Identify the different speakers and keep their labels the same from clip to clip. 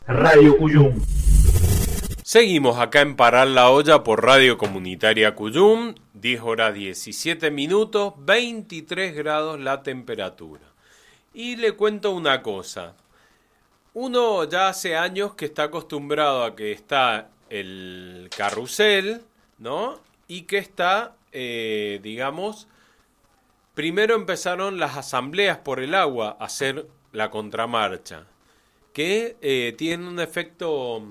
Speaker 1: Radio Cuyum.
Speaker 2: Seguimos acá en Parar la Olla por Radio Comunitaria Cuyum, 10 horas 17 minutos, 23 grados la temperatura. Y le cuento una cosa, uno ya hace años que está acostumbrado a que está el carrusel, ¿no? Y que está, digamos, primero empezaron las asambleas por el agua a hacer la contramarcha, que tiene un efecto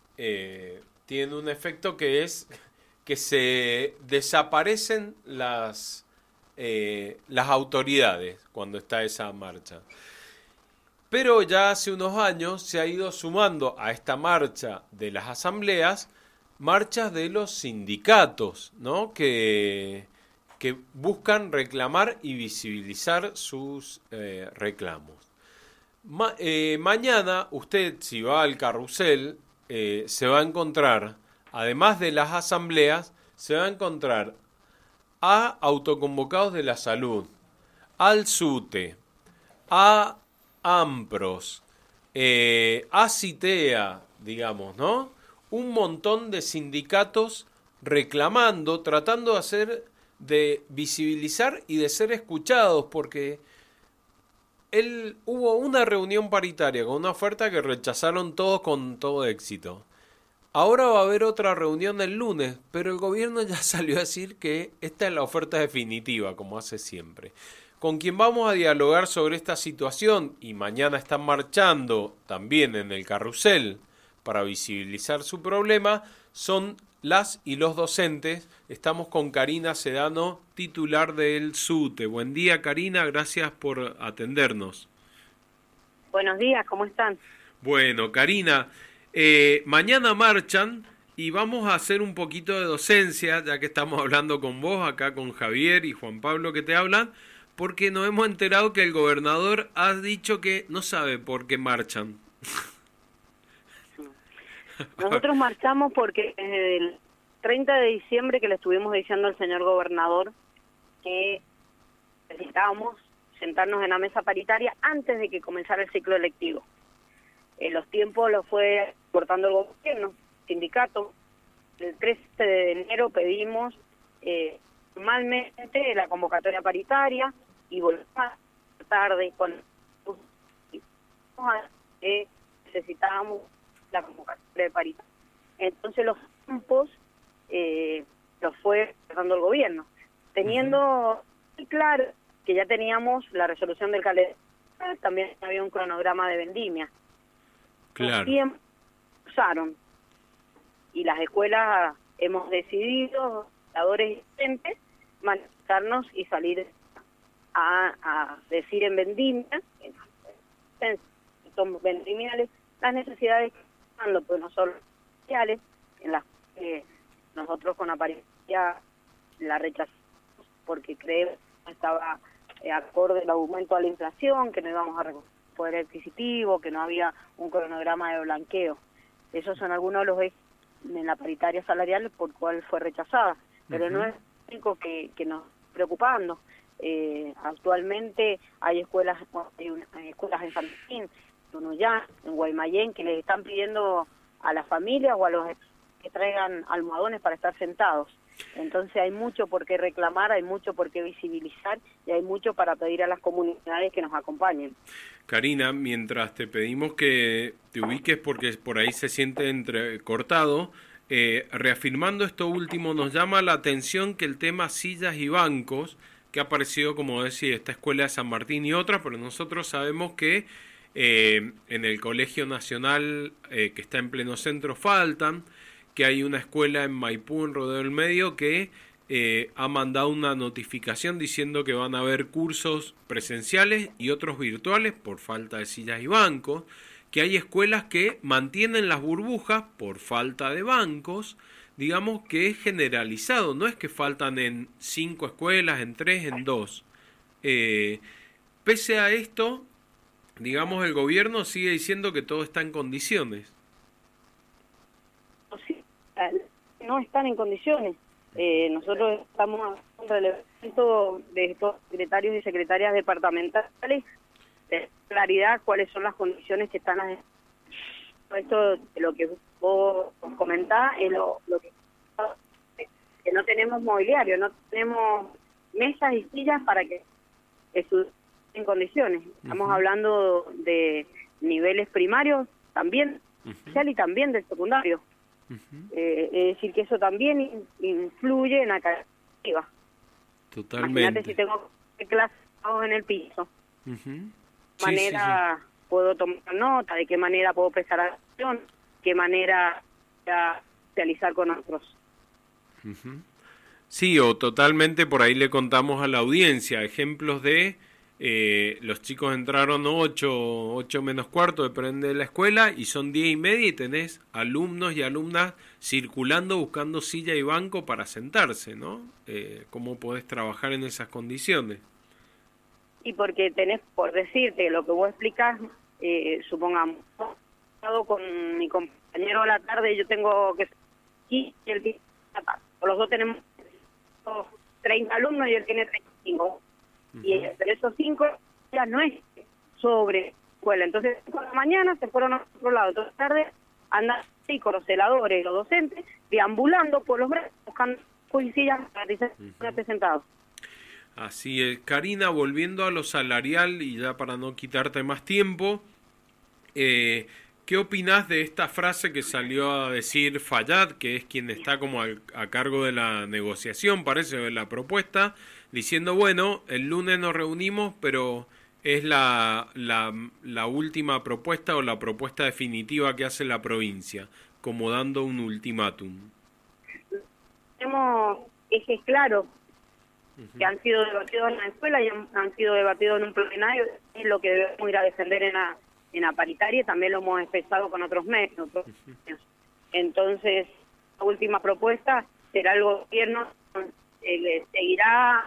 Speaker 2: que es que se desaparecen las autoridades cuando está esa marcha. Pero ya hace unos años se ha ido sumando a esta marcha de las asambleas marchas de los sindicatos, ¿no? que buscan reclamar y visibilizar sus reclamos. Mañana usted, si va al carrusel, se va a encontrar, además de las asambleas, se va a encontrar a autoconvocados de la salud, al SUTE, a AMPROS, a CITEA, digamos, ¿no? Un montón de sindicatos reclamando, tratando de visibilizar y de ser escuchados, porque hubo una reunión paritaria con una oferta que rechazaron todos con todo éxito. Ahora va a haber otra reunión el lunes, pero el gobierno ya salió a decir que esta es la oferta definitiva, como hace siempre. Con quien vamos a dialogar sobre esta situación, y mañana están marchando también en el carrusel para visibilizar su problema, son las y los docentes. Estamos con Karina Sedano, titular del SUTE. Buen día, Karina, gracias por atendernos.
Speaker 3: Buenos días, ¿cómo están?
Speaker 2: Bueno, Karina, mañana marchan y vamos a hacer un poquito de docencia, ya que estamos hablando con vos, acá con Javier y Juan Pablo que te hablan, porque nos hemos enterado que el gobernador ha dicho que no sabe por qué marchan.
Speaker 3: Nosotros marchamos porque desde el 30 de diciembre que le estuvimos diciendo al señor gobernador que necesitábamos sentarnos en la mesa paritaria antes de que comenzara el ciclo electivo. Los tiempos los fue cortando el gobierno, sindicato. El 13 de enero pedimos formalmente la convocatoria paritaria y volvimos a tarde con necesitábamos la convocatoria de paritaria. Entonces los tiempos los fue dando el gobierno, teniendo claro que ya teníamos la resolución del calendario, también había un cronograma de vendimia.
Speaker 2: Claro.
Speaker 3: Los tiempos usaron y las escuelas hemos decidido, educadores y docentes, manifestarnos y salir a decir en vendimia, son vendimiales, las necesidades pues no son sociales, en las que nosotros con apariencia la rechazamos porque creemos que estaba acorde el aumento a la inflación, que no íbamos a recuperar poder adquisitivo, que no había un cronograma de blanqueo. Esos son algunos de los ejes en la paritaria salarial por cual fue rechazada, pero no es lo único que nos preocupando. Actualmente hay escuelas en San Martín, Tunuyán, en Guaymallén, que les están pidiendo a las familias o a los que traigan almohadones para estar sentados. Entonces hay mucho por qué reclamar, hay mucho por qué visibilizar y hay mucho para pedir a las comunidades que nos acompañen.
Speaker 2: Karina, mientras te pedimos que te ubiques porque por ahí se siente entrecortado, reafirmando esto último, nos llama la atención que el tema sillas y bancos, que ha aparecido, como decía, esta escuela de San Martín y otras, pero nosotros sabemos que en el Colegio Nacional que está en pleno centro faltan, que hay una escuela en Maipú, en Rodeo del Medio, que ha mandado una notificación diciendo que van a haber cursos presenciales y otros virtuales por falta de sillas y bancos, que hay escuelas que mantienen las burbujas por falta de bancos, digamos que es generalizado, no es que faltan en 5 escuelas, en 3, en 2. Pese a esto, digamos, el gobierno sigue diciendo que todo está en condiciones.
Speaker 3: No están en condiciones. Nosotros estamos haciendo un relevamiento de estos secretarios y secretarias departamentales de claridad cuáles son las condiciones que están esto, lo que vos comentás, es lo que no tenemos mobiliario, no tenemos mesas y sillas para que estudien en condiciones. Estamos hablando de niveles primarios también, social y también del secundario. Es decir, que eso también influye en la calidad educativa.
Speaker 2: Totalmente.
Speaker 3: Imagínate si tengo clases en el piso. ¿De qué manera puedo tomar nota? ¿De qué manera puedo prestar atención? ¿De qué manera socializar con otros?
Speaker 2: Sí, o totalmente por ahí le contamos a la audiencia ejemplos de los chicos entraron 8 menos cuarto, depende de la escuela, y son 10:30 y tenés alumnos y alumnas circulando buscando silla y banco para sentarse, ¿no? ¿Cómo podés trabajar en esas condiciones?
Speaker 3: Y porque tenés, por decirte, lo que vos explicás, supongamos, he estado con mi compañero a la tarde, yo tengo que y él los dos tenemos 30 alumnos y él tiene 35. Y entre esos 5 ya no es sobre escuela. Entonces, por la mañana se fueron a otro lado. Entonces, tarde andan así con los celadores, los docentes, deambulando por los brazos, buscando policías para estar sentados.
Speaker 2: Así es. Karina, volviendo a lo salarial y ya para no quitarte más tiempo, ¿qué opinás de esta frase que salió a decir Fayad, que es quien está como a cargo de la negociación, parece, de la propuesta, diciendo, bueno, el lunes nos reunimos, pero es la última propuesta o la propuesta definitiva que hace la provincia, como dando un ultimátum?
Speaker 3: Tenemos ejes claros que han sido debatidos en la escuela y han sido debatidos en un plenario, es lo que debemos ir a defender en la paritaria, y también lo hemos expresado con otros medios. Entonces, la última propuesta será el gobierno, seguirá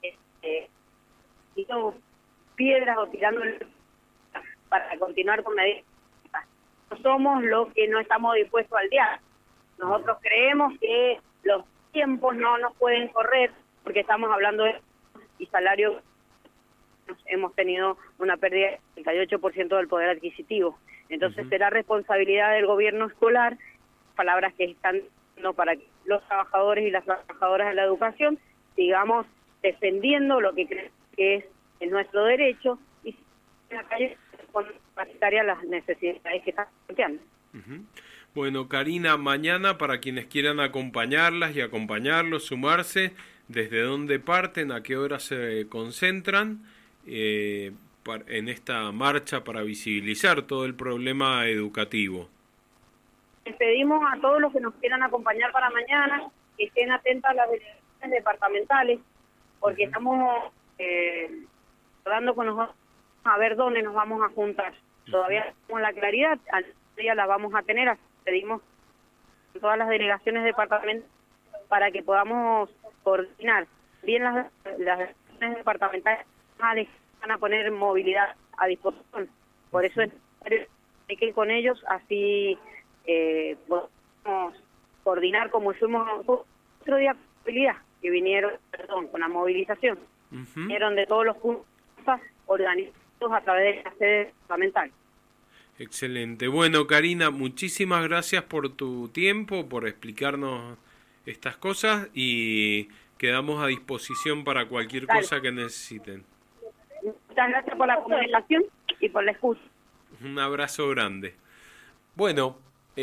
Speaker 3: tirando piedras o tirando para continuar con medidas. No somos los que no estamos dispuestos al diálogo. Nosotros creemos que los tiempos no nos pueden correr porque estamos hablando de y salario. Hemos tenido una pérdida del 38% del poder adquisitivo. Entonces será responsabilidad del gobierno escolar, palabras que están dando para que los trabajadores y las trabajadoras de la educación sigamos defendiendo lo que creemos que es nuestro derecho y en la calle con las necesidades que están planteando.
Speaker 2: Bueno, Karina, mañana para quienes quieran acompañarlas y acompañarlos, sumarse, ¿desde dónde parten? ¿A qué hora se concentran? En esta marcha para visibilizar todo el problema educativo.
Speaker 3: Les pedimos a todos los que nos quieran acompañar para mañana que estén atentos a las delegaciones departamentales, porque estamos hablando con nosotros a ver dónde nos vamos a juntar. Todavía no tenemos la claridad, al día la vamos a tener, pedimos a todas las delegaciones departamentales para que podamos coordinar bien las delegaciones departamentales van a poner movilidad a disposición. Por eso es necesario que ir con ellos, así podemos coordinar como fuimos otro día con movilidad, que vinieron, con la movilización. Vinieron de todos los puntos organizados a través de la sede departamental.
Speaker 2: Excelente. Bueno, Karina, muchísimas gracias por tu tiempo, por explicarnos estas cosas y quedamos a disposición para cualquier cosa que necesiten.
Speaker 3: Muchas gracias por la comunicación y por la escucha.
Speaker 2: Un abrazo grande. Bueno,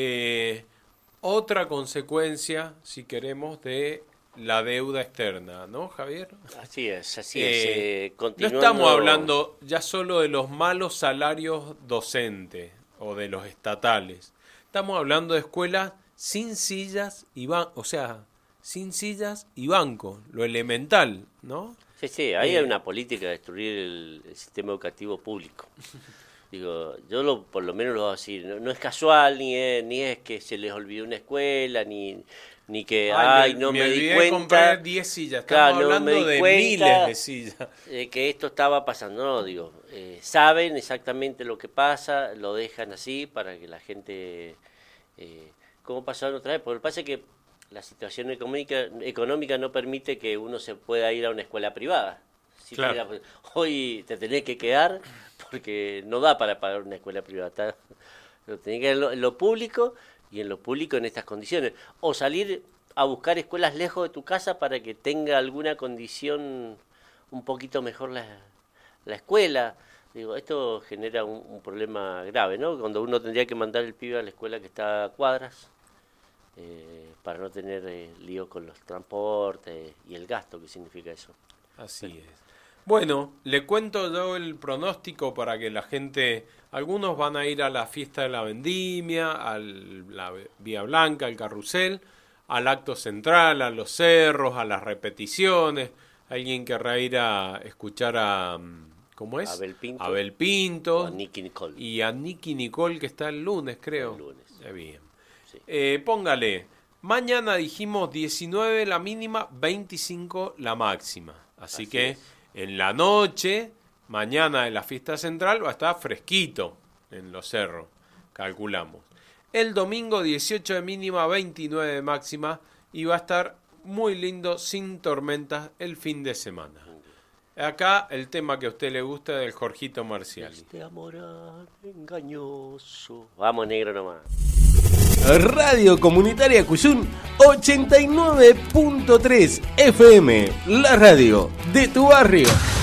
Speaker 2: otra consecuencia, si queremos, de la deuda externa, ¿no, Javier?
Speaker 1: Así es.
Speaker 2: No estamos hablando ya solo de los malos salarios docentes o de los estatales. Estamos hablando de escuelas sin sillas y sin sillas y bancos, lo elemental, ¿no?
Speaker 1: Sí, ahí hay una política de destruir el sistema educativo público. Digo, yo por lo menos lo voy a decir, no es casual, ni es que se les olvidó una escuela, ni que, no me di cuenta.
Speaker 2: Comprar 10 sillas, estamos hablando de miles de sillas.
Speaker 1: Que esto estaba pasando, no, digo, saben exactamente lo que pasa, lo dejan así para que la gente, como pasaron otra vez, porque lo que pasa es que la situación económica no permite que uno se pueda ir a una escuela privada. Hoy te tenés que quedar porque no da para pagar una escuela privada. Pero tenés que ir en lo público y en lo público en estas condiciones. O salir a buscar escuelas lejos de tu casa para que tenga alguna condición un poquito mejor la escuela. Digo, esto genera un problema grave, ¿no? Cuando uno tendría que mandar el pibe a la escuela que está a cuadras, para no tener lío con los transportes y el gasto que significa eso.
Speaker 2: Así es. Bueno, le cuento yo el pronóstico para que la gente... Algunos van a ir a la fiesta de la vendimia, a la Vía Blanca, al carrusel, al acto central, a los cerros, a las repeticiones. Alguien querrá ir a escuchar a... ¿Cómo es? Abel Pinto.
Speaker 1: A Nicky Nicole.
Speaker 2: Y a Nicky Nicole, que está el lunes, creo.
Speaker 1: El lunes.
Speaker 2: Bien.
Speaker 1: Sí.
Speaker 2: Póngale, mañana dijimos 19 la mínima, 25 la máxima. Así que
Speaker 1: es.
Speaker 2: En la noche, mañana en la fiesta central, va a estar fresquito en los cerros, calculamos. El domingo 18 de mínima, 29 de máxima, y va a estar muy lindo, sin tormentas, el fin de semana. Acá el tema que a usted le gusta es del Jorgito Marciali.
Speaker 1: Este amor engañoso. Vamos, negro nomás.
Speaker 4: Radio Comunitaria Cuyún 89.3 FM, la radio de tu barrio.